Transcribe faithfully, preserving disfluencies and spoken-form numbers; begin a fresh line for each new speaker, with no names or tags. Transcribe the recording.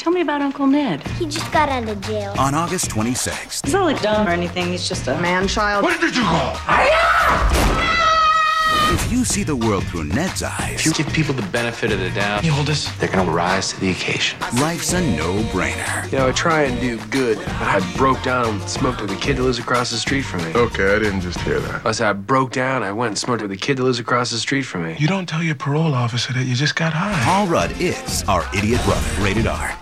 Tell me about Uncle Ned.
He just got out of jail.
On August twenty-sixth.
He's not like dumb or anything. He's just a man-child.
What did you call?
If you see the world through Ned's eyes,
if you give people the benefit of the doubt,
You hold this.
they're gonna rise to the occasion.
life's a no-brainer.
You know, I try and do good, but I broke down and smoked with the kid that lives across the street from me.
Okay, I didn't just hear that.
I said I broke down, I went and smoked with the kid that lives across the street from me.
You don't tell your parole officer that you just got high.
Paul Rudd is Our Idiot Brother, rated R.